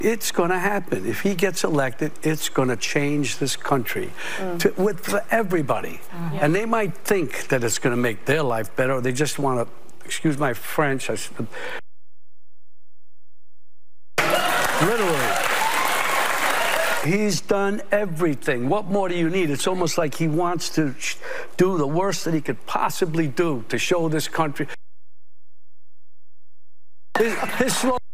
It's going to happen. If he gets elected, it's going to change this country for everybody. And they might think that it's going to make their life better, or they just want to, excuse my French, literally. He's done everything. What more do you need? It's almost like he wants to do the worst that he could possibly do to show this country. His slogan